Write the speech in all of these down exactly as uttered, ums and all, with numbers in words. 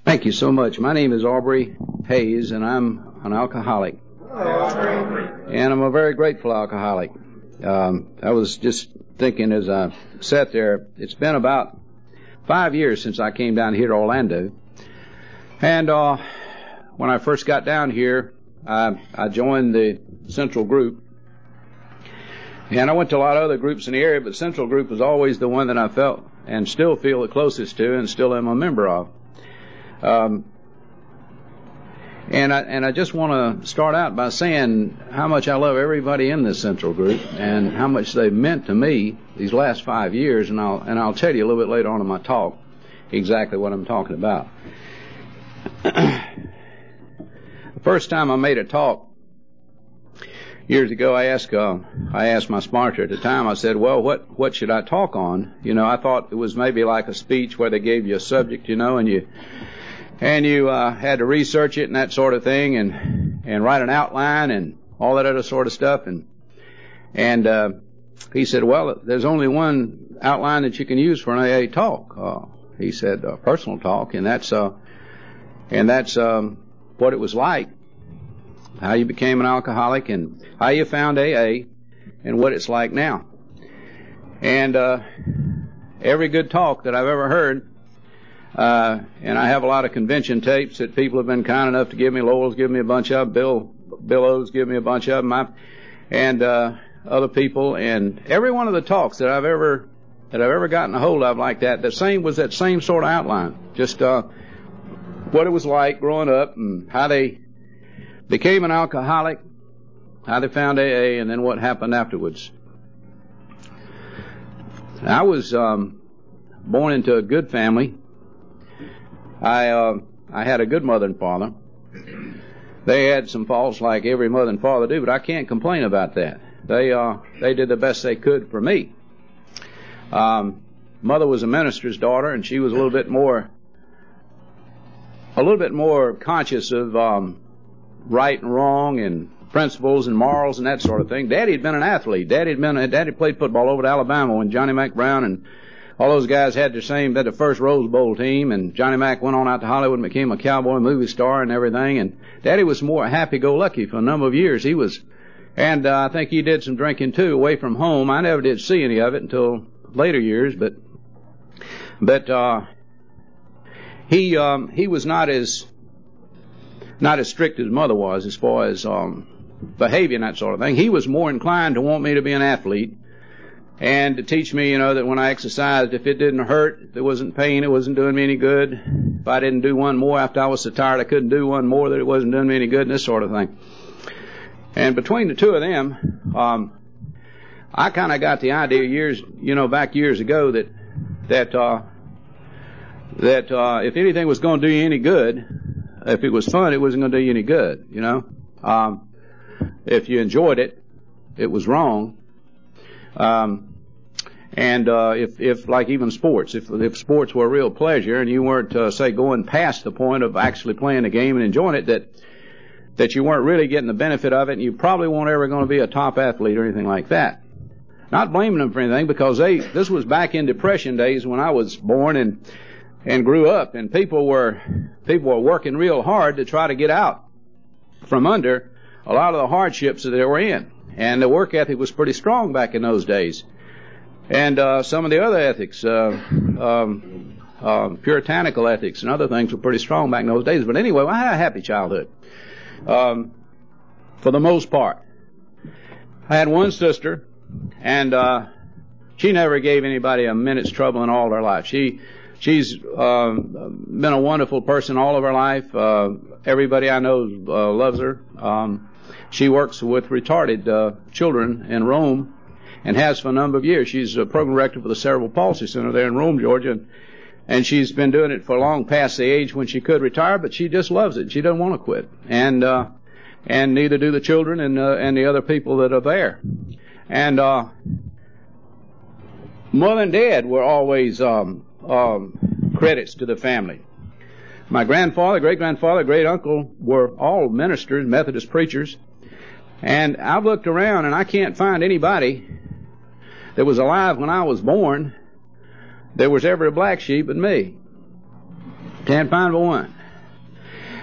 Thank you so much. My name is Aubrey Hayes, and I'm an alcoholic. And I'm a very grateful alcoholic. Um, I was just thinking as I sat there, it's been about five years since I came down here to Orlando. And uh, when I first got down here, I, I joined the Central Group. And I went to a lot of other groups in the area, but Central Group was always the one that I felt and still feel the closest to and still am a member of. Um, and I and I just want to start out by saying how much I love everybody in this Central Group and how much they've meant to me these last five years. And I'll and I'll tell you a little bit later on in my talk exactly what I'm talking about. The first time I made a talk years ago, I asked uh, I asked my sponsor at the time. I said, "Well, what what should I talk on?" You know, I thought it was maybe like a speech where they gave you a subject, you know, and you. And you uh, had to research it and that sort of thing, and and write an outline and all that other sort of stuff. And and uh, he said, well, there's only one outline that you can use for an A A talk. Uh, he said, uh, personal talk, and that's uh, and that's um, what it was like, how you became an alcoholic, and how you found A A, and what it's like now. And uh, every good talk that I've ever heard. Uh, and I have a lot of convention tapes that people have been kind enough to give me. Lowell's given me a bunch of them. Bill, Bill O's given me a bunch of them. I, and, uh, other people. And every one of the talks that I've ever, that I've ever gotten a hold of like that, the same was that same sort of outline. Just, uh, what it was like growing up and how they became an alcoholic, how they found A A, and then what happened afterwards. I was, um, born into a good family. I uh, I had a good mother and father. They had some faults like every mother and father do, but I can't complain about that. They uh they did the best they could for me. Um, mother was a minister's daughter, and she was a little bit more a little bit more conscious of um, right and wrong and principles and morals and that sort of thing. Daddy had been an athlete. Daddy had been Daddy played football over at Alabama when Johnny Mack Brown and all those guys had the same, had the first Rose Bowl team, and Johnny Mack went on out to Hollywood and became a cowboy movie star and everything, and Daddy was more happy-go-lucky for a number of years. He was, and uh, I think he did some drinking too, away from home. I never did see any of it until later years, but, but, uh, he, um, he was not as, not as strict as mother was as far as, um, behavior and that sort of thing. He was more inclined to want me to be an athlete, and to teach me, you know, that when I exercised, if it didn't hurt, if there wasn't pain, it wasn't doing me any good. If I didn't do one more after I was so tired I couldn't do one more, that it wasn't doing me any good, and this sort of thing. And between the two of them, um, I kind of got the idea years, you know, back years ago that, that, uh, that, uh, if anything was going to do you any good, if it was fun, it wasn't going to do you any good, you know. Um, if you enjoyed it, it was wrong. Um, and, uh, if, if, like even sports, if, if sports were a real pleasure and you weren't, uh, say, going past the point of actually playing the game and enjoying it, that, that you weren't really getting the benefit of it, and you probably weren't ever going to be a top athlete or anything like that. Not blaming them for anything, because they, this was back in Depression days when I was born and, and grew up, and people were, people were working real hard to try to get out from under a lot of the hardships that they were in. And the work ethic was pretty strong back in those days. And uh, some of the other ethics, uh, um, uh, puritanical ethics and other things were pretty strong back in those days. But anyway, I had a happy childhood, um, for the most part. I had one sister, and uh, she never gave anybody a minute's trouble in all her life. She, she's uh, been a wonderful person all of her life. Uh, everybody I know uh, loves her. Um, She works with retarded uh, children in Rome and has for a number of years. She's a program director for the Cerebral Palsy Center there in Rome, Georgia. And, and she's been doing it for long past the age when she could retire, but she just loves it. She doesn't want to quit. And uh, and neither do the children and, uh, and the other people that are there. And uh, Mother and Dad were always um, um, credits to the family. My grandfather, great-grandfather, great-uncle were all ministers, Methodist preachers. And I've looked around, and I can't find anybody that was alive when I was born that was ever a black sheep but me. Can't find but one.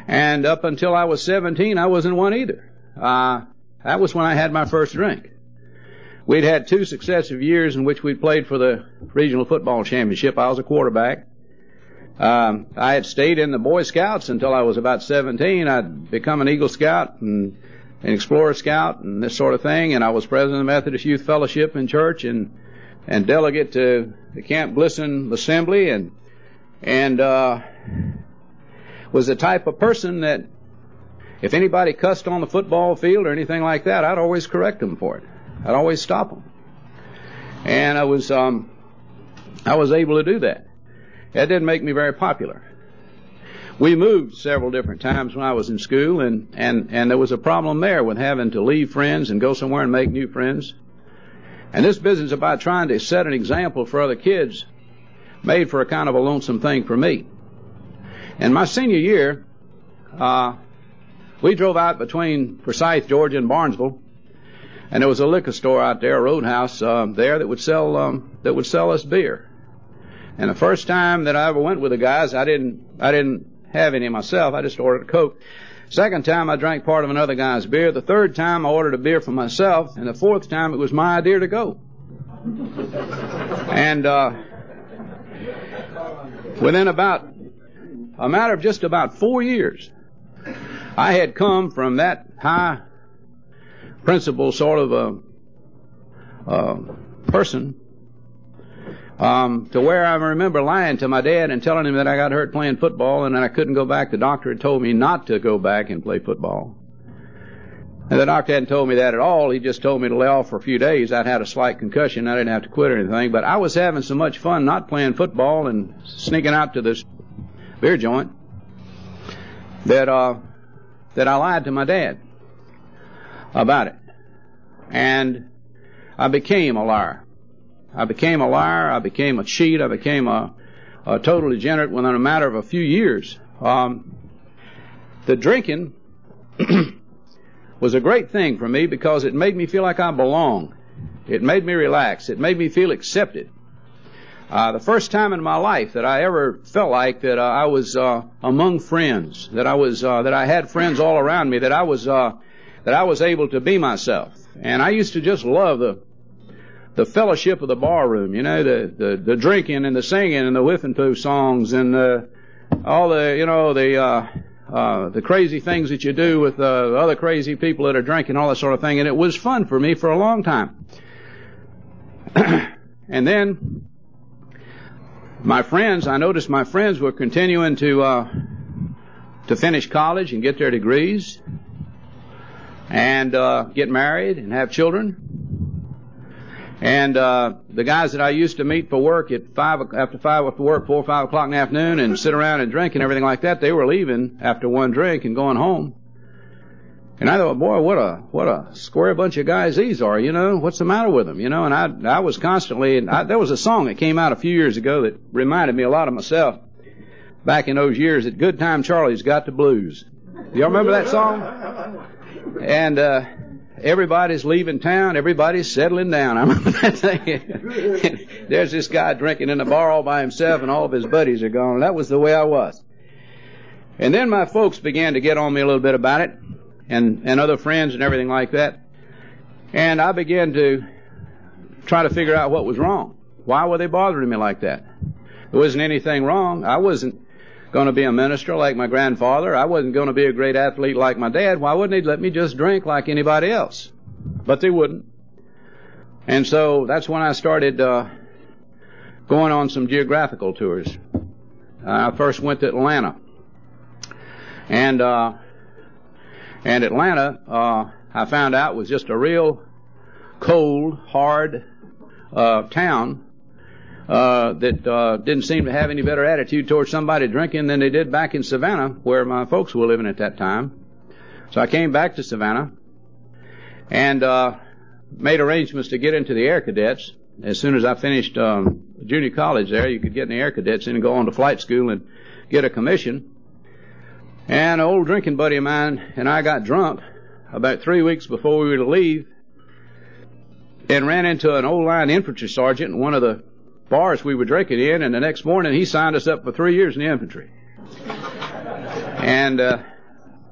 And up until I was seventeen, I wasn't one either. Uh, that was when I had my first drink. We'd had two successive years in which we'd played for the regional football championship. I was a quarterback. Um, I had stayed in the Boy Scouts until I was about seventeen. I'd become an Eagle Scout and an Explorer Scout and this sort of thing. And I was president of the Methodist Youth Fellowship in church and, and delegate to the Camp Glisson Assembly, and, and, uh, was the type of person that if anybody cussed on the football field or anything like that, I'd always correct them for it. I'd always stop them. And I was, um, I was able to do that. That didn't make me very popular. We moved several different times when I was in school, and, and, and there was a problem there with having to leave friends and go somewhere and make new friends. And this business about trying to set an example for other kids made for a kind of a lonesome thing for me. In my senior year, uh, we drove out between Forsyth, Georgia and Barnesville, and there was a liquor store out there, a roadhouse, uh, there that would sell, um, that would sell us beer. And the first time that I ever went with the guys, I didn't, I didn't have any myself. I just ordered a Coke. Second time, I drank part of another guy's beer. The third time, I ordered a beer for myself. And the fourth time, it was my idea to go. And, uh, within about a matter of just about four years, I had come from that high principle sort of a, a person um, to where I remember lying to my dad and telling him that I got hurt playing football and that I couldn't go back. The doctor had told me not to go back and play football. And the doctor hadn't told me that at all. He just told me to lay off for a few days. I'd had a slight concussion. I didn't have to quit or anything. But I was having so much fun not playing football and sneaking out to this beer joint that uh, that I lied to my dad about it. And I became a liar. I became a liar. I became a cheat. I became a, a total degenerate within a matter of a few years. Um, the drinking was a great thing for me because it made me feel like I belonged. It made me relax. It made me feel accepted. Uh, the first time in my life that I ever felt like that uh, I was uh, among friends, that I was uh, that I had friends all around me, that I was uh, that I was able to be myself. And I used to just love the the fellowship of the bar room, you know, the, the, the drinking and the singing and the whiff and poo songs and uh, all the, you know, the uh, uh, the crazy things that you do with uh, other crazy people that are drinking, all that sort of thing. And it was fun for me for a long time. And then my friends, I noticed my friends were continuing to uh, to finish college and get their degrees and uh, get married and have children. And uh, the guys that I used to meet for work at five after five after work, four or five o'clock in the afternoon, and sit around and drink and everything like that, they were leaving after one drink and going home. And I thought, boy, what a what a square bunch of guys these are. You know, what's the matter with them? You know, and I I was constantly. And I, there was a song that came out a few years ago that reminded me a lot of myself back in those years. That Good Time Charlie's Got the Blues. Y'all remember that song? And uh, everybody's leaving town. Everybody's settling down. I remember that thing. There's this guy drinking in the bar all by himself, and all of his buddies are gone. That was the way I was. And then my folks began to get on me a little bit about it. And, and other friends and everything like that. And I began to try to figure out what was wrong. Why were they bothering me like that? There wasn't anything wrong. I wasn't going to be a minister like my grandfather. I wasn't going to be a great athlete like my dad. Why wouldn't they let me just drink like anybody else? But they wouldn't. And so that's when I started uh, going on some geographical tours. I first went to Atlanta. And... uh And Atlanta, uh, I found out, was just a real cold, hard uh, town uh, that uh, didn't seem to have any better attitude towards somebody drinking than they did back in Savannah, where my folks were living at that time. So I came back to Savannah and uh, made arrangements to get into the Air Cadets. As soon as I finished um, junior college there, you could get in the Air Cadets and go on to flight school and get a commission. And an old drinking buddy of mine and I got drunk about three weeks before we were to leave and ran into an old line infantry sergeant in one of the bars we were drinking in, and the next morning he signed us up for three years in the infantry. And uh,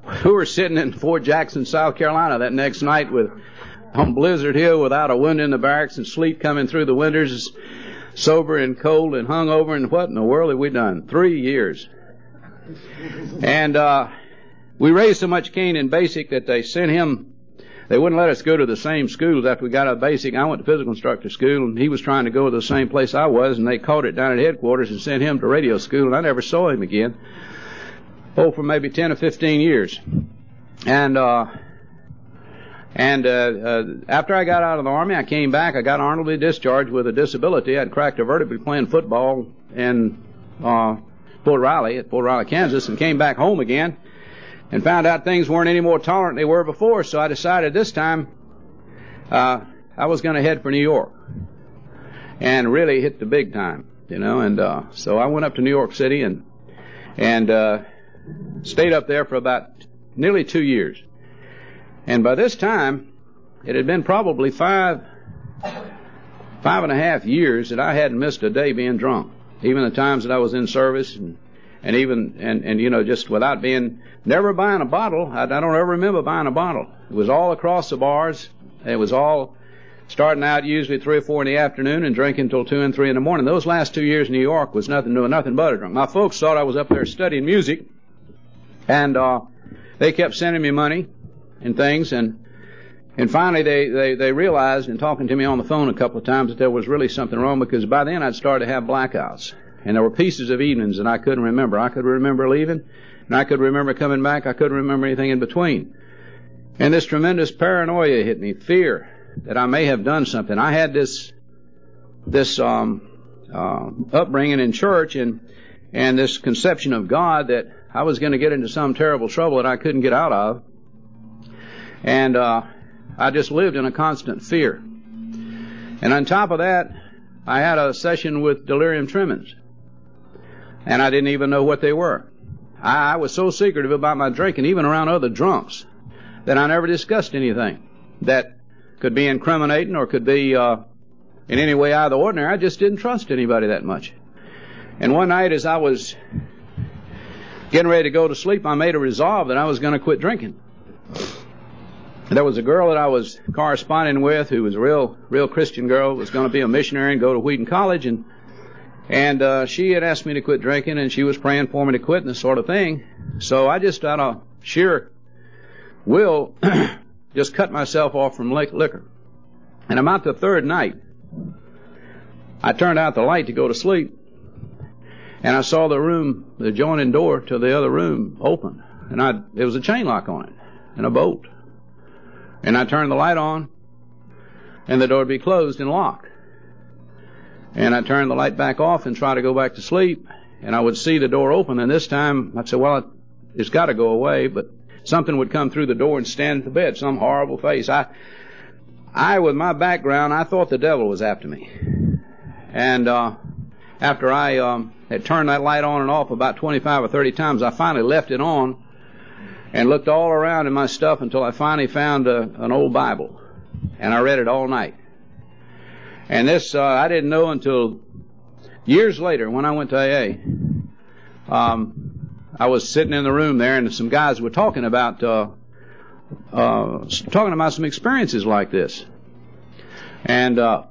we were sitting in Fort Jackson, South Carolina that next night with on Blizzard Hill without a window in the barracks and sleet coming through the windows, sober and cold and hungover, and what in the world have we done? Three years. And uh we raised so much Cain in basic that they sent him, they wouldn't let us go to the same schools after we got out of basic. I went to physical instructor school, and he was trying to go to the same place I was, and they caught it down at headquarters and sent him to radio school, and I never saw him again. Oh, for maybe ten or fifteen years. And uh And uh, uh after I got out of the Army, I came back. I got honorably discharged with a disability. I'd cracked a vertebrae playing football in uh, Fort Riley, at Fort Riley, Kansas, and came back home again and found out things weren't any more tolerant than they were before. So I decided this time uh I was going to head for New York and really hit the big time, you know. And uh so I went up to New York City and and uh stayed up there for about nearly two years. And by this time, it had been probably five, five and a half years that I hadn't missed a day being drunk. Even the times that I was in service, and, and even, and, and, you know, just without being, never buying a bottle. I, I don't ever remember buying a bottle. It was all across the bars. It was all starting out usually three or four in the afternoon and drinking till two and three in the morning. Those last two years in New York was nothing, doing nothing but a drunk. My folks thought I was up there studying music, and, uh, they kept sending me money and things, and and finally they, they, they realized, in talking to me on the phone a couple of times, that there was really something wrong, because by then I'd started to have blackouts. And there were pieces of evenings that I couldn't remember. I could remember leaving, and I could remember coming back. I couldn't remember anything in between. And this tremendous paranoia hit me, fear that I may have done something. I had this this um, uh, upbringing in church, and and this conception of God that I was going to get into some terrible trouble that I couldn't get out of. And uh I just lived in a constant fear. And on top of that, I had a session with delirium tremens. And I didn't even know what they were. I, I was so secretive about my drinking, even around other drunks, that I never discussed anything that could be incriminating or could be uh in any way out of the ordinary. I just didn't trust anybody that much. And one night, as I was getting ready to go to sleep, I made a resolve that I was going to quit drinking. There was a girl that I was corresponding with who was a real, real Christian girl, was going to be a missionary and go to Wheaton College, and and uh, she had asked me to quit drinking, and she was praying for me to quit and this sort of thing. So I just, out of sheer will, just cut myself off from liquor. And about the third night, I turned out the light to go to sleep, and I saw the room, the adjoining door to the other room open, and I there was a chain lock on it and a bolt. And I turned the light on, and the door would be closed and locked. And I turned the light back off and tried to go back to sleep, and I would see the door open, and this time I'd say, well, it's got to go away, but something would come through the door and stand at the bed, some horrible face. I, I, with my background, I thought the devil was after me. And uh, after I um, had turned that light on and off about twenty-five or thirty times, I finally left it on and looked all around in my stuff until I finally found a, an old Bible. And I read it all night. And this, uh, I didn't know until years later when I went to A A. Um, I was sitting in the room there, and some guys were talking about, uh, uh, talking about some experiences like this. And, uh,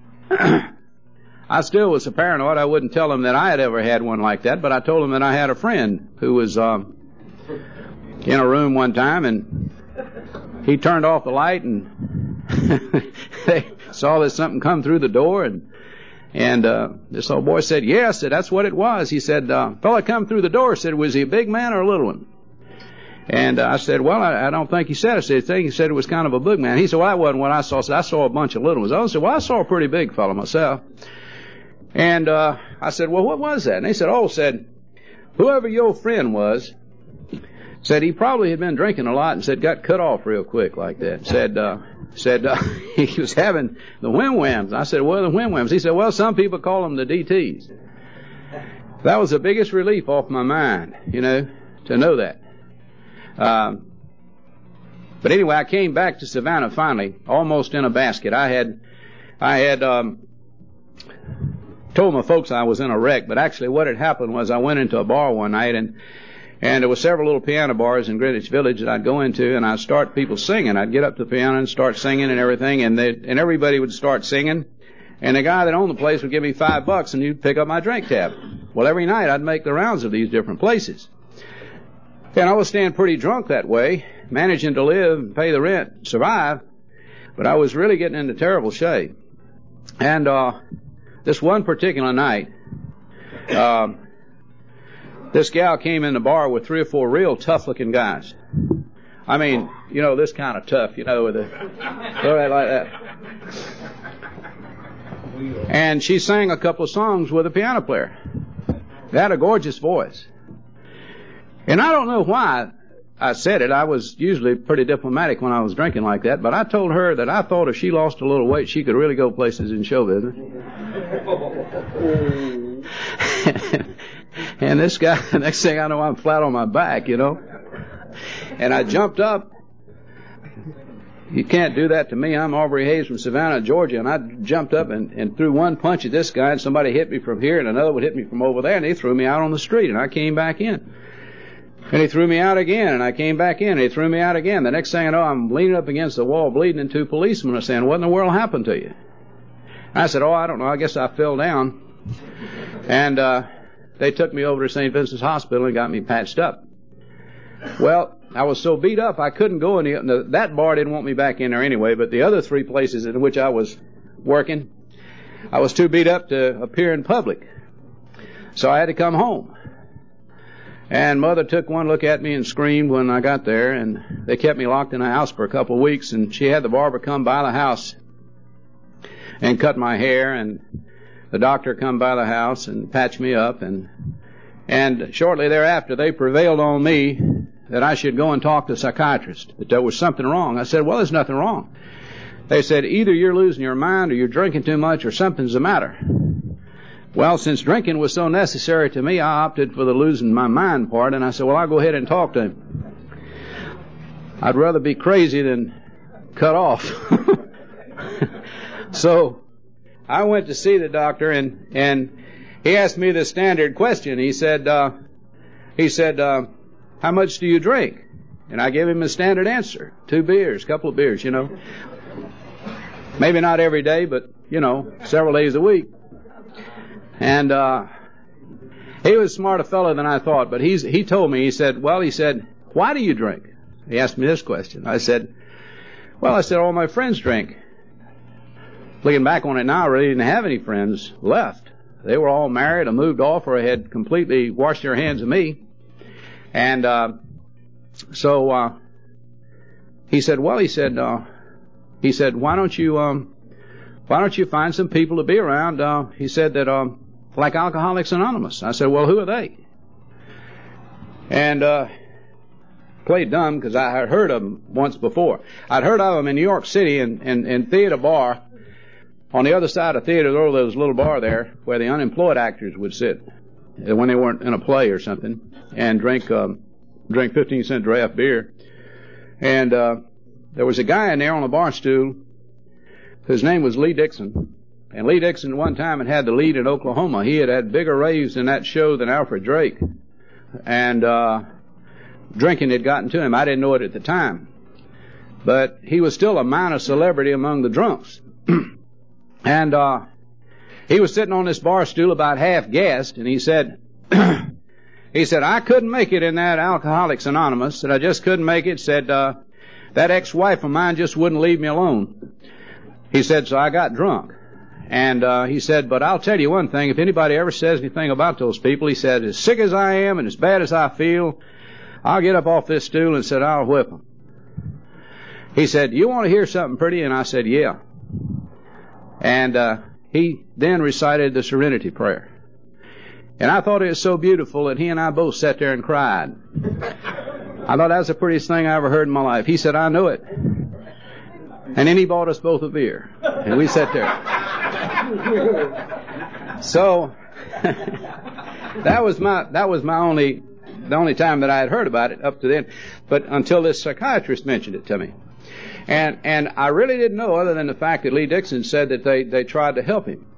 I still was so paranoid I wouldn't tell them that I had ever had one like that, but I told them that I had a friend who was, um, in a room one time, and he turned off the light, and they saw that something come through the door, and and uh, this old boy said, "Yeah," I said, "that's what it was." He said, uh, "Fella come through the door." I said, "Was he a big man or a little one?" And uh, I said, "Well, I, I don't think he said." I said, "I think he said it was kind of a big man." He said, "Well, that wasn't what I saw." I said, "I saw a bunch of little ones." I said, "Well, I saw a pretty big fellow myself." And uh, I said, "Well, what was that?" And he said, "Oh," said, "whoever your friend was," said he probably had been drinking a lot, and said got cut off real quick like that. Said uh, said uh, he was having the whim-whams. I said, "Well, the whim-whams." He said, "Well, some people call them the D Ts." That was the biggest relief off my mind, you know, to know that. Um, but anyway, I came back to Savannah finally, almost in a basket. I had, I had um, told my folks I was in a wreck, but actually what had happened was I went into a bar one night, and And there were several little piano bars in Greenwich Village that I'd go into, and I'd start people singing. I'd get up to the piano and start singing and everything, and they, and everybody would start singing. And the guy that owned the place would give me five bucks, and he'd pick up my drink tab. Well, every night I'd make the rounds of these different places. And I was staying pretty drunk that way, managing to live, pay the rent, survive, but I was really getting into terrible shape. And uh this one particular night, uh, this gal came in the bar with three or four real tough-looking guys. I mean, you know, this kind of tough, you know, with a like that. And she sang a couple of songs with a piano player. They had a gorgeous voice. And I don't know why I said it. I was usually pretty diplomatic when I was drinking like that, but I told her that I thought if she lost a little weight, she could really go places in show business. And this guy, next thing I know, I'm flat on my back, you know. And I jumped up. You can't do that to me. I'm Aubrey Hayes from Savannah, Georgia, and I jumped up and, and threw one punch at this guy, and somebody hit me from here, and another would hit me from over there, and they threw me out on the street, and I came back in. And he threw me out again, and I came back in, and he threw me out again. The next thing I know, I'm leaning up against the wall, bleeding, and two policemen are saying, "What in the world happened to you?" And I said, "Oh, I don't know. I guess I fell down." And uh they took me over to Saint Vincent's Hospital and got me patched up. Well, I was so beat up, I couldn't go any... That bar didn't want me back in there anyway, but the other three places in which I was working, I was too beat up to appear in public. So I had to come home. And Mother took one look at me and screamed when I got there, and they kept me locked in a house for a couple of weeks, and she had the barber come by the house and cut my hair, and the doctor come by the house and patch me up, and and shortly thereafter they prevailed on me that I should go and talk to a psychiatrist, that there was something wrong. I said, "Well, there's nothing wrong." They said, "Either you're losing your mind or you're drinking too much or something's the matter." Well, since drinking was so necessary to me, I opted for the losing my mind part, and I said, "Well, I'll go ahead and talk to him. I'd rather be crazy than cut off." So I went to see the doctor, and, and he asked me the standard question. He said, uh, he said, uh, "How much do you drink?" And I gave him a standard answer. Two beers, couple of beers, you know. Maybe not every day, but, you know, several days a week. And, uh, he was a smarter fellow than I thought, but he's, he told me, he said, well, he said, "Why do you drink?" He asked me this question. I said, well, I said, all my friends drink. Looking back on it now, I really didn't have any friends left. They were all married or moved off or had completely washed their hands of me. And, uh, so, uh, he said, well, he said, uh, he said, why don't you, um, why don't you find some people to be around? Uh, he said that, um, like Alcoholics Anonymous. I said, well, who are they? And, uh, played dumb because I had heard of them once before. I'd heard of them in New York City in, in, in Theater Bar. On the other side of theater, there was a little bar there where the unemployed actors would sit when they weren't in a play or something and drink, um, drink fifteen cent draft beer. And, uh, there was a guy in there on a bar stool whose name was Lee Dixon. And Lee Dixon one time had had the lead in Oklahoma. He had had bigger raves in that show than Alfred Drake. And, uh, drinking had gotten to him. I didn't know it at the time. But he was still a minor celebrity among the drunks. And, uh, he was sitting on this bar stool about half gassed, and he said, he said, I couldn't make it in that Alcoholics Anonymous, and I just couldn't make it. Said, uh, that ex-wife of mine just wouldn't leave me alone. He said, so I got drunk. And, uh, he said, but I'll tell you one thing, if anybody ever says anything about those people, he said, as sick as I am and as bad as I feel, I'll get up off this stool and said, I'll whip them. He said, you want to hear something pretty? And I said, yeah. And, uh, he then recited the Serenity Prayer. And I thought it was so beautiful that he and I both sat there and cried. I thought that was the prettiest thing I ever heard in my life. He said, I know it. And then he bought us both a beer. And we sat there. So, that was my, that was my only, the only time that I had heard about it up to then. But until this psychiatrist mentioned it to me. And, and I really didn't know, other than the fact that Lee Dixon said that they, they tried to help him.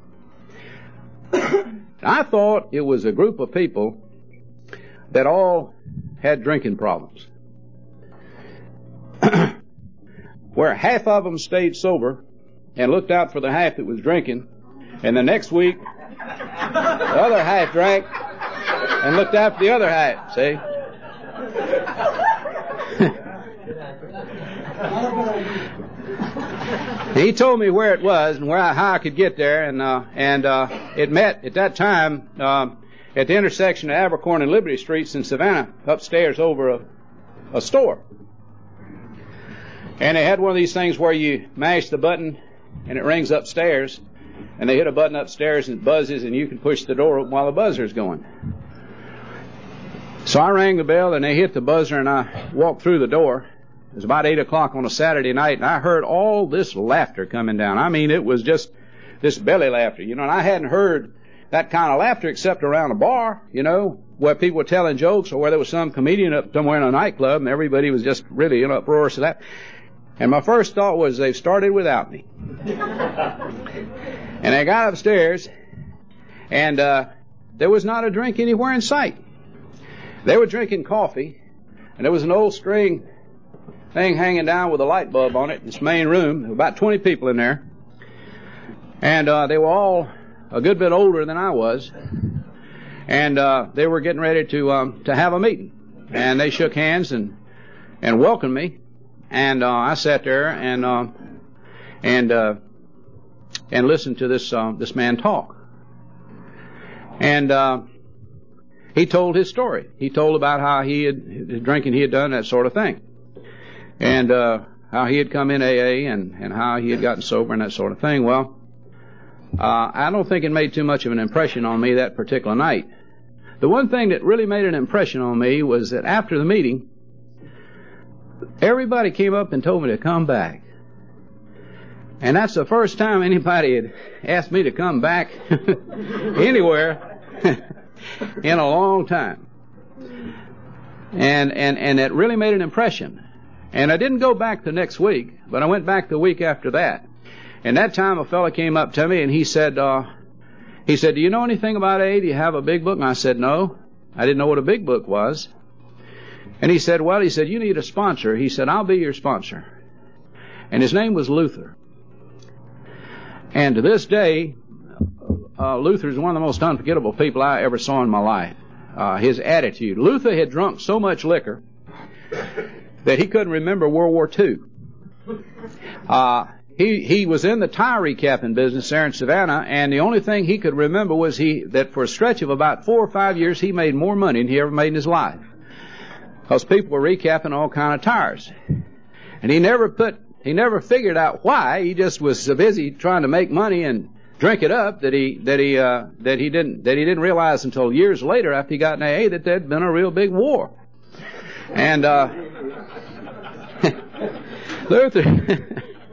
I thought it was a group of people that all had drinking problems. Where half of them stayed sober and looked out for the half that was drinking, and the next week the other half drank and looked out for the other half. See? He told me where it was and where I, how I could get there, and uh, and uh, it met at that time uh, at the intersection of Abercorn and Liberty Streets in Savannah, upstairs over a, a store. And they had one of these things where you mash the button and it rings upstairs, and they hit a button upstairs and it buzzes, and you can push the door open while the buzzer's going. So I rang the bell and they hit the buzzer, and I walked through the door. It was about eight o'clock on a Saturday night, and I heard all this laughter coming down. I mean, it was just this belly laughter, you know, and I hadn't heard that kind of laughter except around a bar, you know, where people were telling jokes, or where there was some comedian up somewhere in a nightclub and everybody was just really in uproar to that. And my first thought was, they've started without me. And I got upstairs, and uh, there was not a drink anywhere in sight. They were drinking coffee, and there was an old string thing hanging down with a light bulb on it in this main room. There were about twenty people in there. And uh, they were all a good bit older than I was. And uh, they were getting ready to um, to have a meeting. And they shook hands and and welcomed me. And uh, I sat there and uh, and uh, and listened to this uh, this man talk. And uh, he told his story. He told about how he had his drinking, he had done that sort of thing, and uh, how he had come in A A and and how he had gotten sober and that sort of thing. Well, uh, I don't think it made too much of an impression on me that particular night. The one thing that really made an impression on me was that after the meeting, everybody came up and told me to come back. And that's the first time anybody had asked me to come back anywhere in a long time. And, and, and it really made an impression. And I didn't go back the next week, but I went back the week after that. And that time a fellow came up to me and he said, uh, he said, do you know anything about A A? Do you have a big book? And I said, no. I didn't know what a big book was. And he said, well, he said, you need a sponsor. He said, I'll be your sponsor. And his name was Luther. And to this day, uh, Luther is one of the most unforgettable people I ever saw in my life. Uh, his attitude. Luther had drunk so much liquor that he couldn't remember World War Two. Uh, he, he was in the tire recapping business there in Savannah, and the only thing he could remember was he, that for a stretch of about four or five years, he made more money than he ever made in his life. Because people were recapping all kind of tires. And he never put, he never figured out why. He just was so busy trying to make money and drink it up that he, that he, uh, that he didn't, that he didn't realize until years later after he got in A A that there'd been a real big war. And, uh, Luther,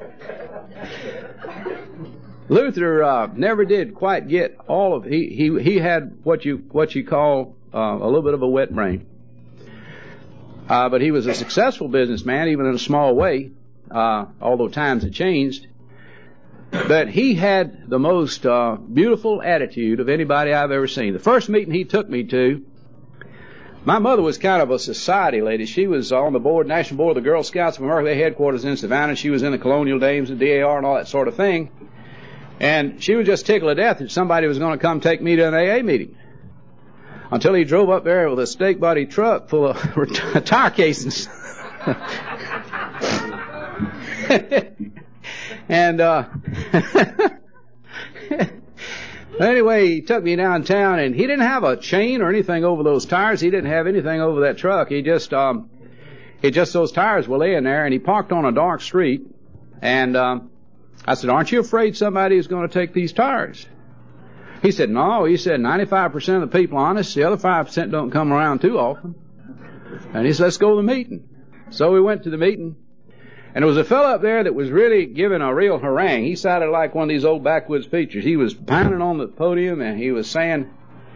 Luther, uh, never did quite get all of, he, he, he had what you, what you call, uh, a little bit of a wet brain. Uh, but he was a successful businessman, even in a small way, uh, although times had changed. But he had the most uh, beautiful attitude of anybody I've ever seen. The first meeting he took me to, my mother was kind of a society lady. She was on the board, National Board of the Girl Scouts of America, headquarters in Savannah. She was in the Colonial Dames and D A R and all that sort of thing. And she was just tickled to death that somebody was going to come take me to an A A meeting. Until he drove up there with a steak body truck full of tire casings. And, uh, anyway, he took me downtown, and he didn't have a chain or anything over those tires. He didn't have anything over that truck. He just, um, he just, those tires were laying there, and he parked on a dark street. And, um, I said, aren't you afraid somebody is going to take these tires? He said, no. He said, ninety-five percent of the people are honest. The other five percent don't come around too often. And he said, let's go to the meeting. So we went to the meeting. And there was a fellow up there that was really giving a real harangue. He sounded like one of these old backwoods preachers. He was pounding on the podium and he was saying,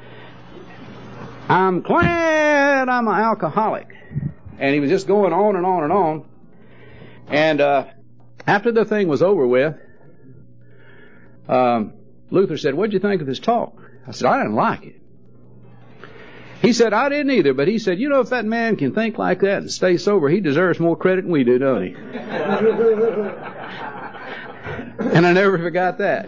I'm glad I'm an alcoholic. And he was just going on and on and on. And uh, after the thing was over with, um, Luther said, what'd you think of his talk? I said, I didn't like it. He said, I didn't either, but he said, you know, if that man can think like that and stay sober, he deserves more credit than we do, don't he? And I never forgot that.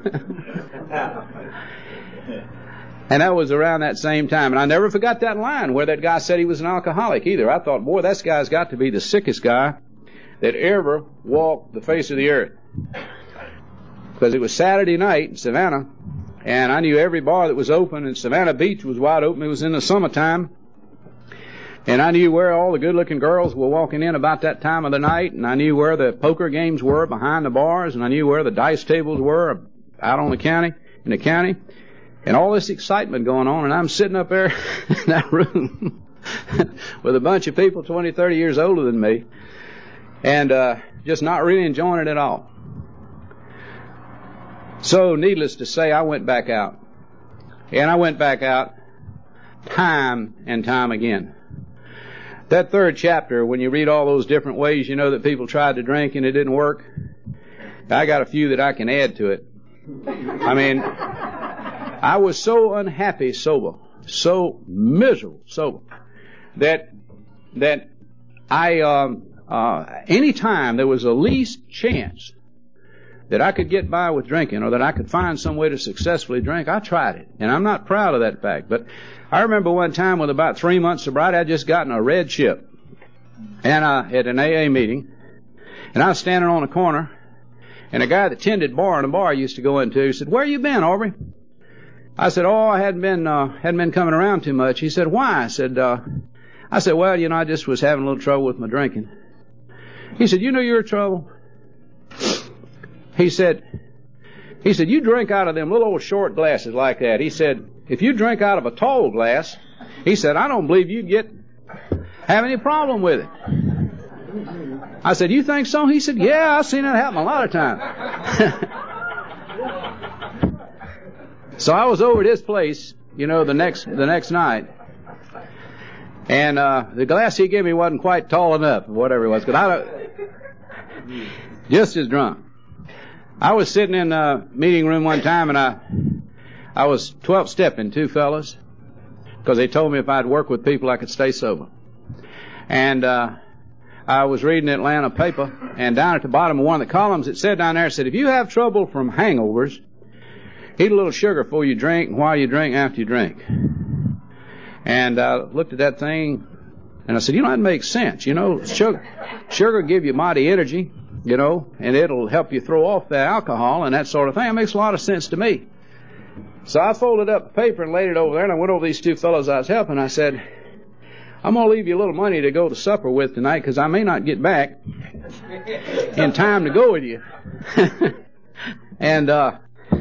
And that was around that same time. And I never forgot that line where that guy said he was an alcoholic either. I thought, boy, this guy's got to be the sickest guy that ever walked the face of the earth. Because it was Saturday night in Savannah, and I knew every bar that was open, and Savannah Beach was wide open. It was in the summertime. And I knew where all the good-looking girls were walking in about that time of the night, and I knew where the poker games were behind the bars, and I knew where the dice tables were out on the county, in the county, and all this excitement going on, and I'm sitting up there in that room with a bunch of people twenty, thirty years older than me, and uh, just not really enjoying it at all. So, needless to say, I went back out, and I went back out time and time again. That third chapter, when you read all those different ways you know that people tried to drink and it didn't work, I got a few that I can add to it. I mean, I was so unhappy sober, so miserable sober, that that I, um, uh, any time there was the least chance that I could get by with drinking or that I could find some way to successfully drink, I tried it. And I'm not proud of that fact, but I remember one time with about three months sobriety, I'd just gotten a red chip, and uh, at an A A meeting, and I was standing on a corner, and a guy that tended bar in a bar I used to go into said, "Where you been, Aubrey?" I said, "Oh, I hadn't been uh, hadn't been coming around too much." He said, "Why?" I said, uh, "I said, well, you know, I just was having a little trouble with my drinking." He said, "You know you're in trouble?" He said, he said, "You drink out of them little old short glasses like that." He said, "If you drink out of a tall glass," he said, "I don't believe you'd get, have any problem with it." I said, "You think so?" He said, "Yeah, I've seen that happen a lot of times." So I was over at his place, you know, the next, the next night. And, uh, the glass he gave me wasn't quite tall enough, whatever it was, because I don't, just as drunk. I was sitting in a meeting room one time, and I, I was twelve-stepping two fellas, because they told me if I'd work with people I could stay sober. And uh I was reading the Atlanta paper, and down at the bottom of one of the columns it said down there, it said, "If you have trouble from hangovers, eat a little sugar before you drink, and while you drink, after you drink." And I looked at that thing, and I said, you know, that makes sense. You know, sugar, sugar give you mighty energy, you know, and it'll help you throw off the alcohol and that sort of thing. It makes a lot of sense to me. So I folded up the paper and laid it over there, and I went over these two fellows I was helping. I said, "I'm going to leave you a little money to go to supper with tonight, because I may not get back in time to go with you." And uh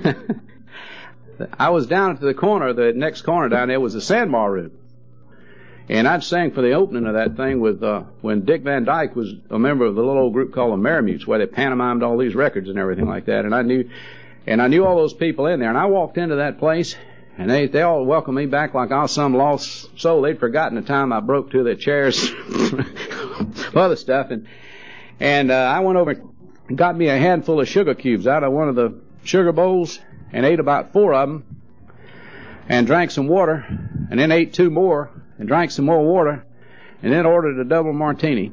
I was down at the corner, the next corner down there was the sandbar room. And I'd sang for the opening of that thing with uh when Dick Van Dyke was a member of the little old group called the Marimutes, where they pantomimed all these records and everything like that. And I knew and I knew all those people in there. And I walked into that place, and they they all welcomed me back like I was some lost soul. They'd forgotten the time I broke two of their chairs, other stuff. And and uh, I went over and got me a handful of sugar cubes out of one of the sugar bowls, and ate about four of them, and drank some water, and then ate two more, and drank some more water, and then ordered a double martini.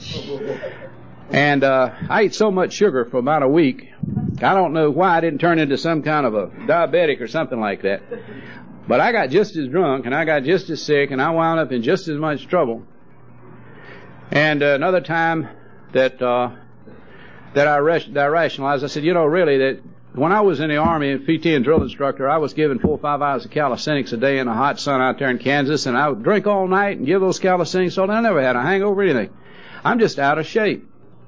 And uh, I ate so much sugar for about a week, I don't know why I didn't turn into some kind of a diabetic or something like that. But I got just as drunk, and I got just as sick, and I wound up in just as much trouble. And uh, another time that uh, that I, res- that I rationalized, I said, you know, really, that when I was in the Army and P T and drill instructor, I was given four or five hours of calisthenics a day in the hot sun out there in Kansas, and I would drink all night and give those calisthenics all day. I never had a hangover or anything. I'm just out of shape.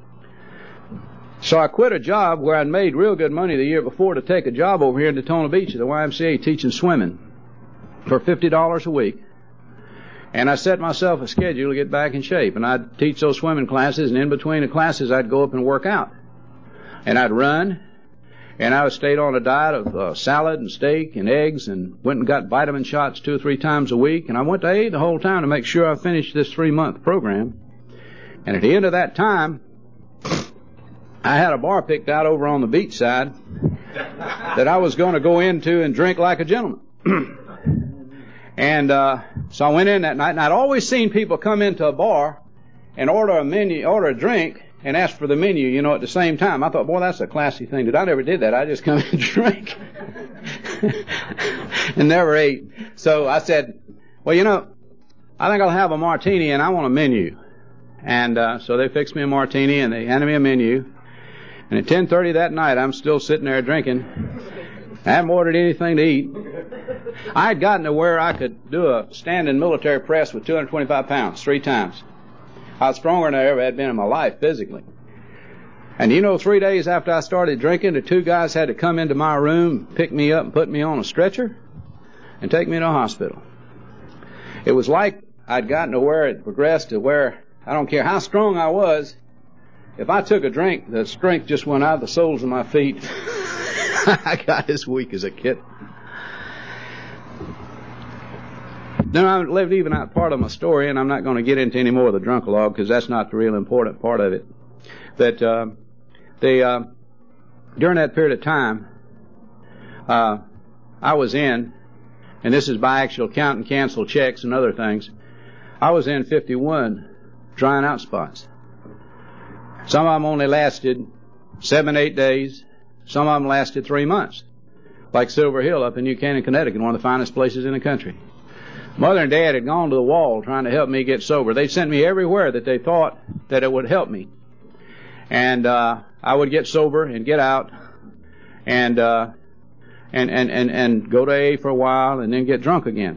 So I quit a job where I'd made real good money the year before to take a job over here in Daytona Beach at the Y M C A teaching swimming for fifty dollars a week. And I set myself a schedule to get back in shape. And I'd teach those swimming classes, and in between the classes I'd go up and work out. And I'd run, and I stayed on a diet of uh, salad and steak and eggs, and went and got vitamin shots two or three times a week. And I went to A A the whole time to make sure I finished this three-month program. And at the end of that time, I had a bar picked out over on the beach side that I was going to go into and drink like a gentleman. And uh, so I went in that night, and I'd always seen people come into a bar and order a menu, order a drink, and ask for the menu, you know, at the same time. I thought, boy, that's a classy thing to do. I never did that. I just come and drink and never ate. So I said, well, you know, I think I'll have a martini, and I want a menu. And uh, so they fixed me a martini, and they handed me a menu. And at ten thirty that night, I'm still sitting there drinking. I haven't ordered anything to eat. I had gotten to where I could do a standing military press with two hundred twenty-five pounds three times. I was stronger than I ever had been in my life physically. And you know, three days after I started drinking, the two guys had to come into my room, pick me up and put me on a stretcher and take me to a hospital. It was like I'd gotten to where it progressed to where I don't care how strong I was, if I took a drink, the strength just went out of the soles of my feet. I got as weak as a kid. Now, I've lived even out part of my story, and I'm not going to get into any more of the drunkalog because that's not the real important part of it. But uh, they, uh, during that period of time, uh, I was in, and this is by actual count and cancel checks and other things, I was in fifty-one drying out spots. Some of them only lasted seven, eight days. Some of them lasted three months. Like Silver Hill up in New Canaan, Connecticut, one of the finest places in the country. Mother and Dad had gone to the wall trying to help me get sober. They sent me everywhere that they thought that it would help me. And uh, I would get sober and get out and, uh, and, and, and, and go to A A for a while and then get drunk again.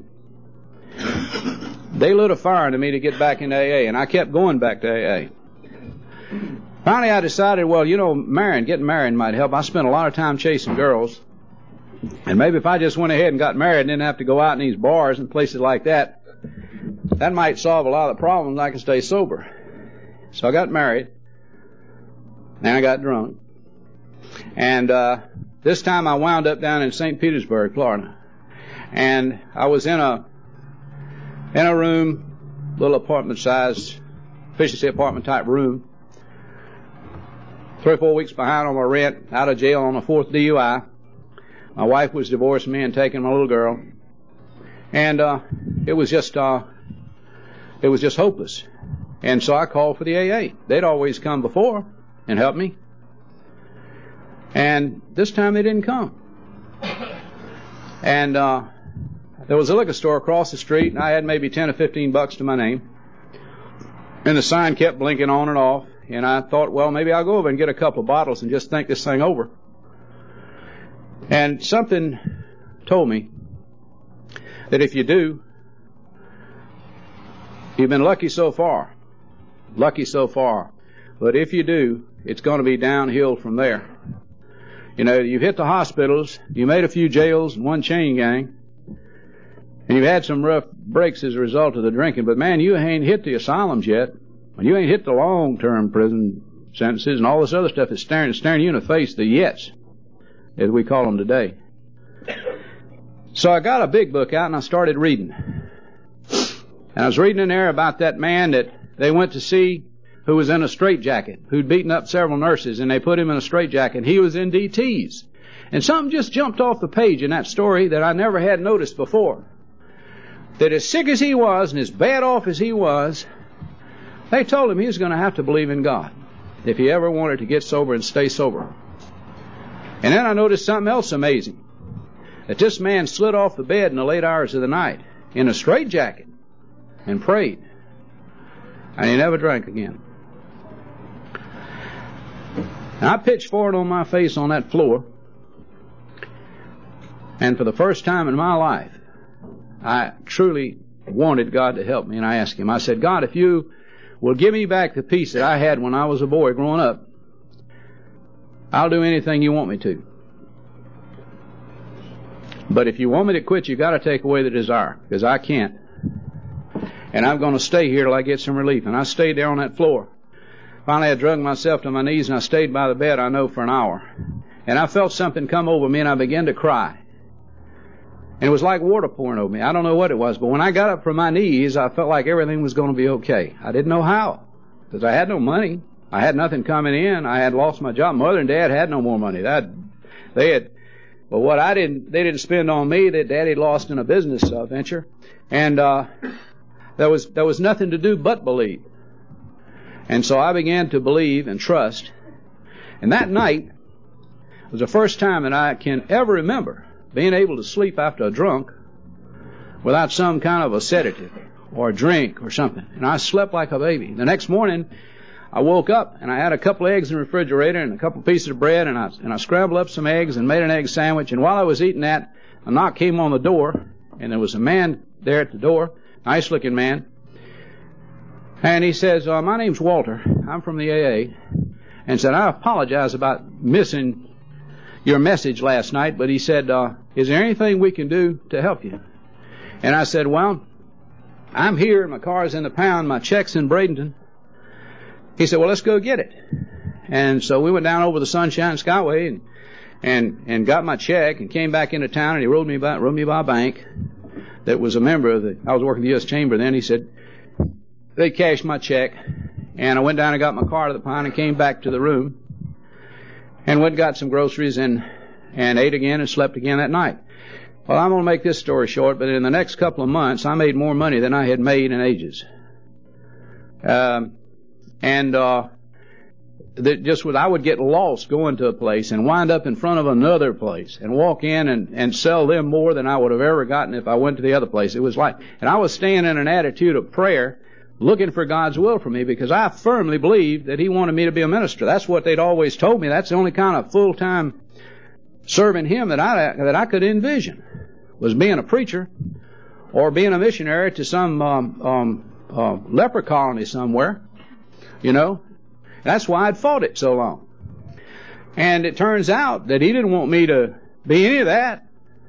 They lit a fire into me to get back into A A, and I kept going back to A A. Finally, I decided, well, you know, marrying, getting married might help. I spent a lot of time chasing girls. And maybe if I just went ahead and got married and didn't have to go out in these bars and places like that, that might solve a lot of the problems. I can stay sober. So I got married, and I got drunk. And uh, this time I wound up down in Saint Petersburg, Florida. And I was in a in a room, little apartment-sized, efficiency apartment-type room, three or four weeks behind on my rent, out of jail on a fourth D U I. My wife was divorcing me and taking my little girl. And uh, it was just uh, it was just hopeless. And so I called for the A A. They'd always come before and help me. And this time they didn't come. And uh, there was a liquor store across the street, and I had maybe ten or fifteen bucks to my name. And the sign kept blinking on and off. And I thought, well, maybe I'll go over and get a couple of bottles and just think this thing over. And something told me that if you do, you've been lucky so far. Lucky so far. But if you do, it's going to be downhill from there. You know, you've hit the hospitals, you made a few jails and one chain gang, and you've had some rough breaks as a result of the drinking, but man, you ain't hit the asylums yet. You ain't hit the long-term prison sentences and all this other stuff that's staring, staring you in the face, the yets, as we call them today. So I got a big book out and I started reading. And I was reading in there about that man that they went to see who was in a straitjacket, who'd beaten up several nurses, and they put him in a straitjacket. He was in D Ts. And something just jumped off the page in that story that I never had noticed before. That as sick as he was and as bad off as he was, they told him he was going to have to believe in God if he ever wanted to get sober and stay sober. And then I noticed something else amazing. That this man slid off the bed in the late hours of the night in a straitjacket and prayed. And he never drank again. And I pitched forward on my face on that floor. And for the first time in my life, I truly wanted God to help me. And I asked him, I said, God, if you will give me back the peace that I had when I was a boy growing up, I'll do anything you want me to. But if you want me to quit, you've got to take away the desire, because I can't. And I'm going to stay here till I get some relief. And I stayed there on that floor. Finally, I drug myself to my knees, and I stayed by the bed, I know, for an hour. And I felt something come over me, and I began to cry. And it was like water pouring over me. I don't know what it was, but when I got up from my knees, I felt like everything was going to be okay. I didn't know how, because I had no money. I had nothing coming in. I had lost my job. Mother and Dad had no more money. That, they had But what I didn't, they didn't spend on me, that Daddy lost in a business uh, venture. And, uh, there was, there was nothing to do but believe. And so I began to believe and trust. And that night was the first time that I can ever remember being able to sleep after a drunk without some kind of a sedative or a drink or something. And I slept like a baby. The next morning, I woke up and I had a couple of eggs in the refrigerator and a couple of pieces of bread, and I, and I scrambled up some eggs and made an egg sandwich. And while I was eating that, a knock came on the door, and there was a man there at the door, nice looking man. And he says, uh, my name's Walter. I'm from the A A. And said, I apologize about missing your message last night, but he said, uh, is there anything we can do to help you? And I said, well, I'm here, my car's in the pound, my check's in Bradenton. He said, well, let's go get it. And so we went down over the Sunshine Skyway and and and got my check and came back into town, and he wrote me by wrote me by a bank that was a member of the, I was working the U S Chamber then. He said, they cashed my check, and I went down and got my car to the pound and came back to the room and went and got some groceries and and ate again and slept again that night. Well, I'm going to make this story short, but in the next couple of months, I made more money than I had made in ages. Um, and, uh, that just was, I would get lost going to a place and wind up in front of another place and walk in and, and sell them more than I would have ever gotten if I went to the other place. It was like, and I was staying in an attitude of prayer, looking for God's will for me, because I firmly believed that He wanted me to be a minister. That's what they'd always told me. That's the only kind of full-time serving Him that I, that I could envision, was being a preacher or being a missionary to some um, um, uh, leper colony somewhere, you know. That's why I'd fought it so long. And it turns out that He didn't want me to be any of that.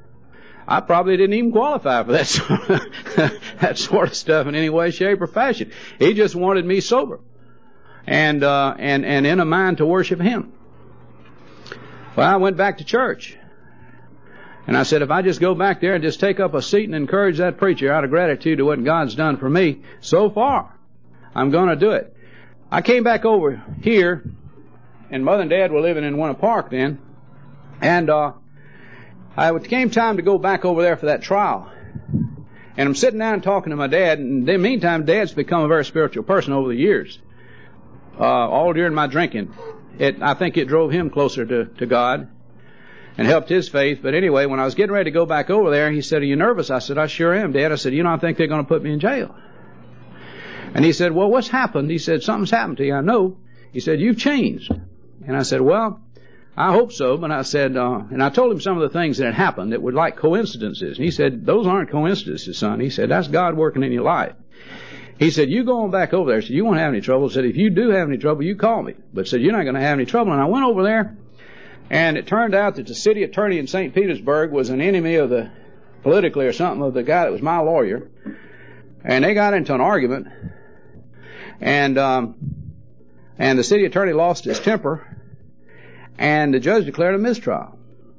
I probably didn't even qualify for that sort of, that sort of stuff in any way, shape, or fashion. He just wanted me sober and uh, and and in a mind to worship Him. Well, I went back to church. And I said, if I just go back there and just take up a seat and encourage that preacher out of gratitude to what God's done for me so far, I'm going to do it. I came back over here, and Mother and Dad were living in Winter Park then, and uh, I, it came time to go back over there for that trial. And I'm sitting down talking to my dad, and in the meantime, Dad's become a very spiritual person over the years, uh, all during my drinking. It, I think it drove him closer to, to God and helped his faith. But anyway, when I was getting ready to go back over there, he said, are you nervous? I said, I sure am, Dad. I said, you know, I think they're going to put me in jail. And he said, well, what's happened? He said, something's happened to you. I know. He said, you've changed. And I said, well, I hope so. But I said, uh, and I told him some of the things that had happened that were like coincidences. And he said, those aren't coincidences, son. He said, that's God working in your life. He said, you go on back over there. He said, you won't have any trouble. He said, if you do have any trouble, you call me. But said, you're not going to have any trouble. And I went over there, and it turned out that the city attorney in Saint Petersburg was an enemy of the, politically or something, of the guy that was my lawyer. And they got into an argument. And, um, and the city attorney lost his temper, and the judge declared a mistrial.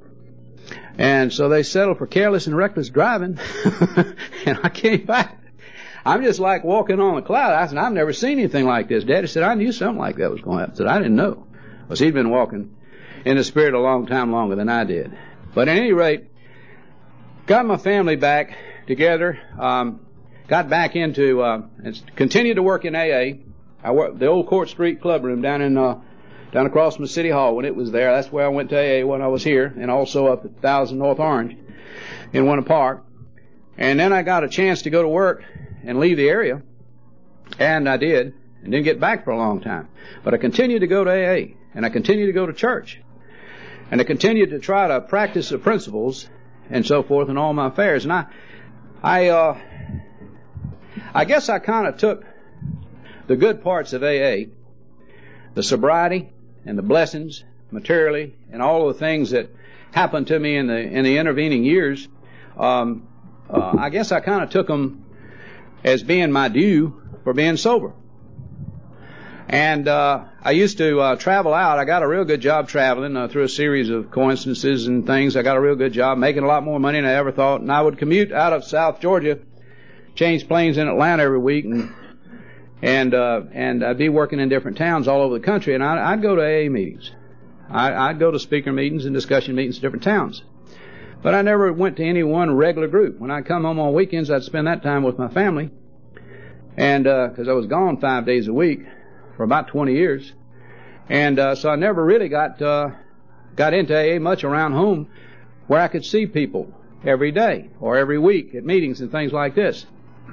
And so they settled for careless and reckless driving. And I came back. I'm just like walking on a cloud. I said, I've never seen anything like this. Daddy said, I knew something like that was going to happen. I said, I didn't know. Because he'd been walking in the Spirit a long time longer than I did. But at any rate, got my family back together, um, got back into, uh, and continued to work in A A. I worked the old Court Street Club Room down in, uh, down across from the City Hall when it was there. That's where I went to A A when I was here, and also up at Thousand North Orange in Winter Park. And then I got a chance to go to work and leave the area, and I did, and didn't get back for a long time. But I continued to go to A A, and I continued to go to church, and I continued to try to practice the principles and so forth in all my affairs. And I, I, uh, I guess I kind of took the good parts of A A, the sobriety and the blessings materially, and all of the things that happened to me in the in the intervening years. Um, uh, I guess I kind of took them as being my due for being sober. And uh, I used to uh, travel out. I got a real good job traveling uh, through a series of coincidences and things. I got a real good job, making a lot more money than I ever thought. And I would commute out of South Georgia, change planes in Atlanta every week, and and uh, and I'd be working in different towns all over the country. And I'd, I'd go to A A meetings. I, I'd go to speaker meetings and discussion meetings in different towns. But I never went to any one regular group. When I come home on weekends, I'd spend that time with my family. And, uh, cause I was gone five days a week for about twenty years. And, uh, so I never really got, uh, got into A A much around home where I could see people every day or every week at meetings and things like this.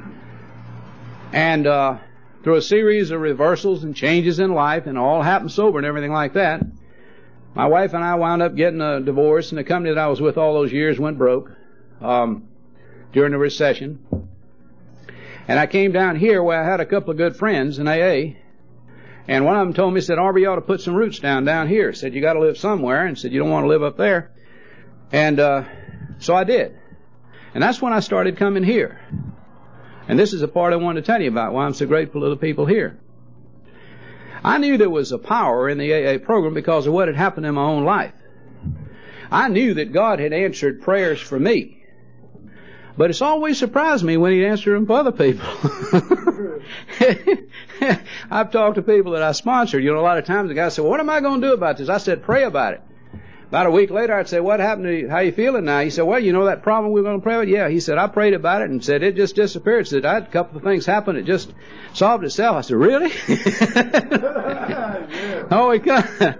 And, uh, through a series of reversals and changes in life, and all happened sober and everything like that, my wife and I wound up getting a divorce, and the company that I was with all those years went broke um, during the recession. And I came down here where I had a couple of good friends in A A, and one of them told me, said, Aubrey, you ought to put some roots down down here. Said, you got to live somewhere, and said, you don't want to live up there. And uh, so I did. And that's when I started coming here. And this is a part I wanted to tell you about, why I'm so grateful to the people here. I knew there was a power in the A A program because of what had happened in my own life. I knew that God had answered prayers for me. But it's always surprised me when He'd answer them for other people. I've talked to people that I sponsored. You know, a lot of times the guy said, well, what am I going to do about this? I said, pray about it. About a week later, I'd say, what happened to you? How you feeling now? He said, well, you know that problem we were going to pray about? Yeah. He said, I prayed about it and said, it just disappeared. He said, I had a couple of things happen. It just solved itself. I said, really? always kind of,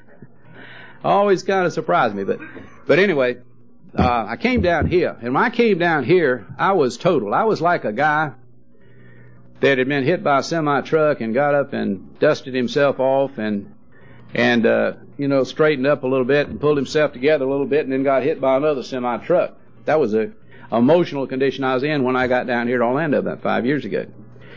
always kind of surprised me. But, but anyway, uh, I came down here. And when I came down here, I was total. I was like a guy that had been hit by a semi-truck and got up and dusted himself off and, and, uh, you know, straightened up a little bit and pulled himself together a little bit and then got hit by another semi-truck. That was a emotional condition I was in when I got down here to Orlando about five years ago.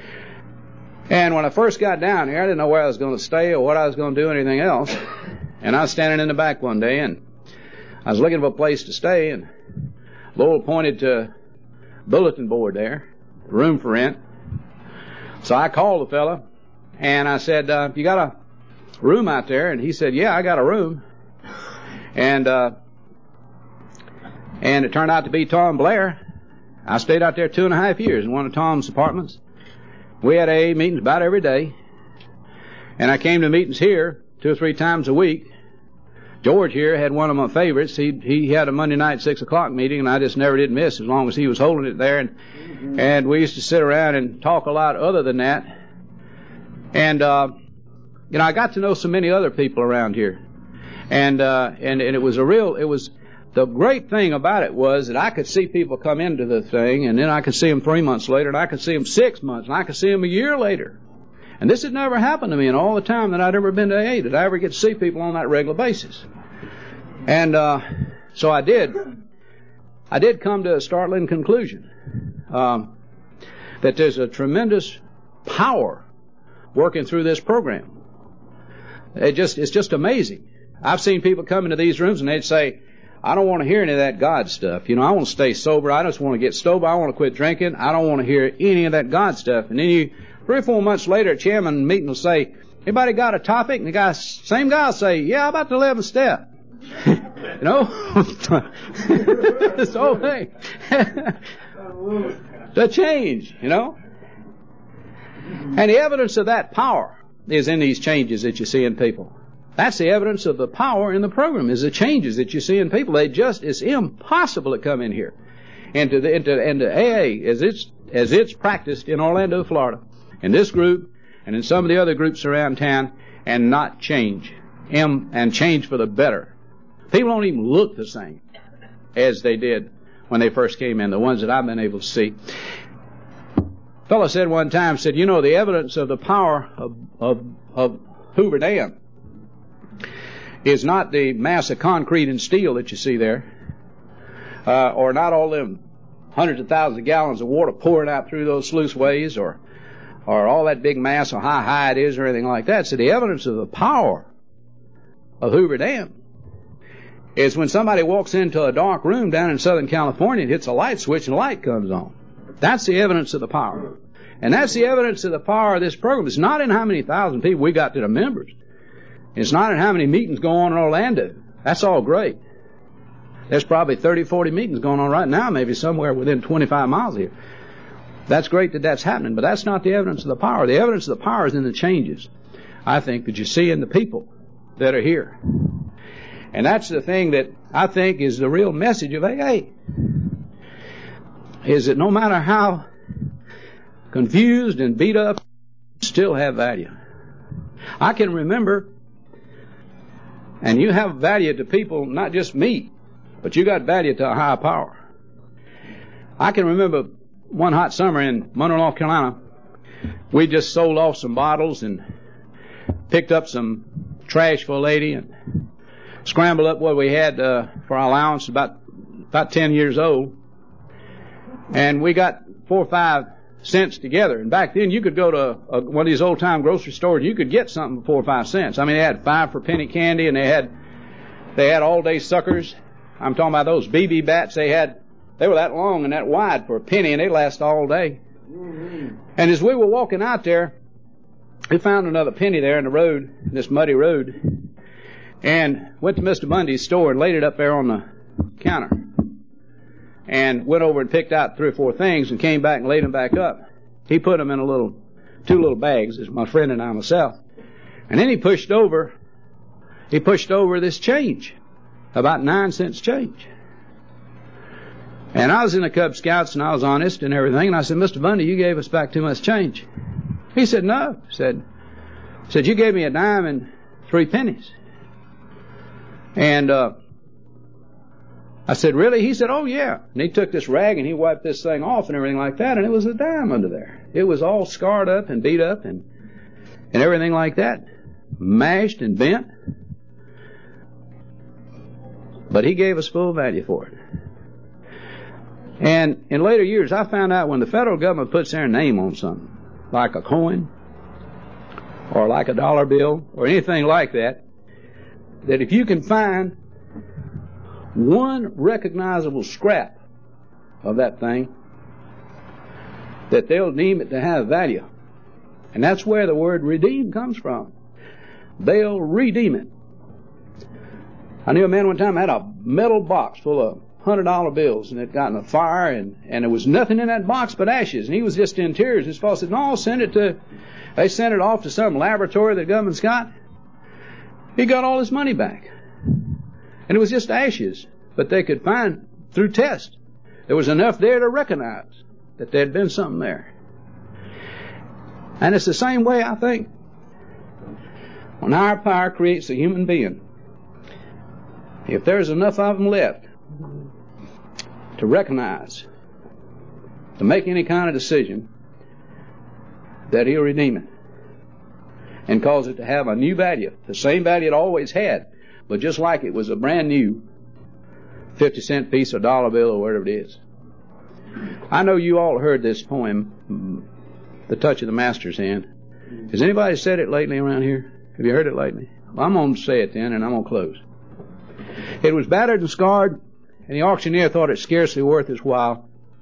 And when I first got down here, I didn't know where I was going to stay or what I was going to do or anything else. And I was standing in the back one day and I was looking for a place to stay, and Lowell pointed to a bulletin board there, room for rent. So I called the fella and I said, uh, you got a room out there? And he said, yeah, I got a room. And uh and it turned out to be Tom Blair. I stayed out there two and a half years in one of Tom's apartments. We had A A meetings about every day, and I came to meetings here two or three times a week. George here had one of my favorites. He he had a Monday night six o'clock meeting, and I just never did miss as long as he was holding it there. And mm-hmm. and we used to sit around and talk a lot other than that. And uh You know, I got to know so many other people around here. And, uh, and, and it was a real, it was, the great thing about it was that I could see people come into the thing, and then I could see them three months later, and I could see them six months, and I could see them a year later. And this had never happened to me in all the time that I'd ever been to A A. Did I ever get to see people on that regular basis? And, uh, so I did. I did come to a startling conclusion, um, that there's a tremendous power working through this program. It just, it's just amazing. I've seen people come into these rooms and they'd say, I don't want to hear any of that God stuff. You know, I want to stay sober. I just want to get sober. I want to quit drinking. I don't want to hear any of that God stuff. And then you, three or four months later, a chairman meeting will say, anybody got a topic? And the guy, same guy will say, yeah, how about the eleventh step? You know? This whole thing. The change, you know? And the evidence of that power is in these changes that you see in people. That's the evidence of the power in the program, is the changes that you see in people. They just, it's impossible to come in here into the, into, into A A as it's, as it's practiced in Orlando, Florida, in this group and in some of the other groups around town, and not change. M, and change for the better. People don't even look the same as they did when they first came in, the ones that I've been able to see. A fellow said one time, said, you know, the evidence of the power of, of, of Hoover Dam is not the mass of concrete and steel that you see there, uh, or not all them hundreds of thousands of gallons of water pouring out through those sluiceways, or, or all that big mass or how high it is or anything like that. So the evidence of the power of Hoover Dam is when somebody walks into a dark room down in Southern California and hits a light switch and the light comes on. That's the evidence of the power. And that's the evidence of the power of this program. It's not in how many thousand people we got that are members. It's not in how many meetings go on in Orlando. That's all great. There's probably thirty, forty meetings going on right now, maybe somewhere within twenty-five miles here. That's great that that's happening, but that's not the evidence of the power. The evidence of the power is in the changes, I think, that you see in the people that are here. And that's the thing that I think is the real message of A A. Is that no matter how confused and beat up, still have value. I can remember, and you have value to people, not just me, but you got value to a higher power. I can remember one hot summer in Monroe, North Carolina, we just sold off some bottles and picked up some trash for a lady and scrambled up what we had uh, for our allowance, about about ten years old. And we got four or five cents together. And back then you could go to a, one of these old-time grocery stores, you could get something for four or five cents. I mean, they had five for penny candy, and they had they had all-day suckers. I'm talking about those B B bats. They had they were that long and that wide for a penny, and they last all day. Mm-hmm. And as we were walking out there, we found another penny there in the road, this muddy road, and went to Mister Bundy's store and laid it up there on the counter. And went over and picked out three or four things and came back and laid them back up. He put them in a little, two little bags, as my friend and I myself. And then he pushed over, he pushed over this change, about nine cents change. And I was in the Cub Scouts and I was honest and everything. And I said, Mister Bundy, you gave us back too much change. He said, no. He said, said, you gave me a dime and three pennies. And, uh, I said, really? He said, oh, yeah. And he took this rag and he wiped this thing off and everything like that, and it was a dime under there. It was all scarred up and beat up and and everything like that, mashed and bent. But he gave us full value for it. And in later years, I found out when the federal government puts their name on something, like a coin or like a dollar bill or anything like that, that if you can find one recognizable scrap of that thing, that they'll deem it to have value. And that's where the word redeem comes from. They'll redeem it. I knew a man one time had a metal box full of hundred dollar bills, and it got in a fire, and, and there was nothing in that box but ashes, and he was just in tears. His father said, no, send it to, they sent it off to some laboratory the government's got. He got all his money back. And it was just ashes, but they could find, through test, there was enough there to recognize that there had been something there. And it's the same way, I think, when higher power creates a human being. If there's enough of them left to recognize, to make any kind of decision, that he'll redeem it and cause it to have a new value, the same value it always had, but just like it was a brand new fifty cent piece or dollar bill or whatever it is. I know you all heard this poem, The Touch of the Master's Hand. Has anybody said it lately around here? Have you heard it lately? Well, I'm going to say it then, and I'm going to close. It was battered and scarred, and the auctioneer thought it scarcely worth his while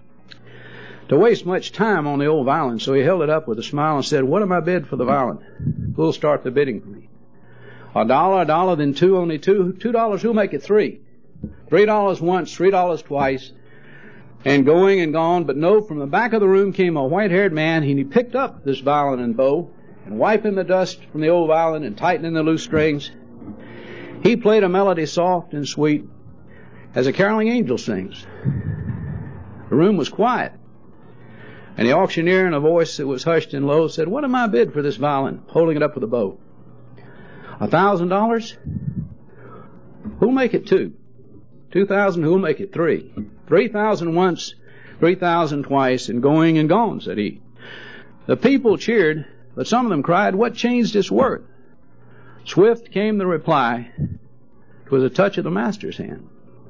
to waste much time on the old violin, so he held it up with a smile and said, what am I bid for the violin? Who'll start the bidding for me? A dollar, a dollar, then two, only two. Two dollars, who'll make it three? Three dollars once, three dollars twice. And going and gone, but no, from the back of the room came a white-haired man, and he picked up this violin and bow, and wiping the dust from the old violin and tightening the loose strings, he played a melody soft and sweet as a caroling angel sings. The room was quiet, and the auctioneer, in a voice that was hushed and low, said, what am I bid for this violin? Holding it up with a bow. A thousand dollars? Who'll make it two? Two thousand, who'll make it three? Three thousand once, three thousand twice, and going and gone, said he. The people cheered, but some of them cried, what changed its worth? Swift came the reply, it was a touch of the master's hand.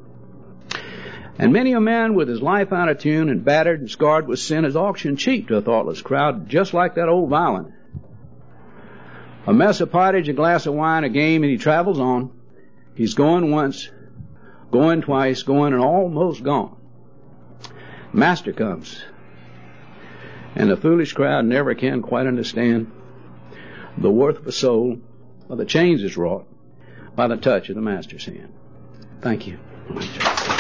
And many a man with his life out of tune and battered and scarred was sent as auction cheap to a thoughtless crowd, just like that old violin. A mess of pottage, a glass of wine, a game, and he travels on. He's going once, going twice, going and almost gone. Master comes, and the foolish crowd never can quite understand the worth of a soul or the change that's wrought by the touch of the master's hand. Thank you.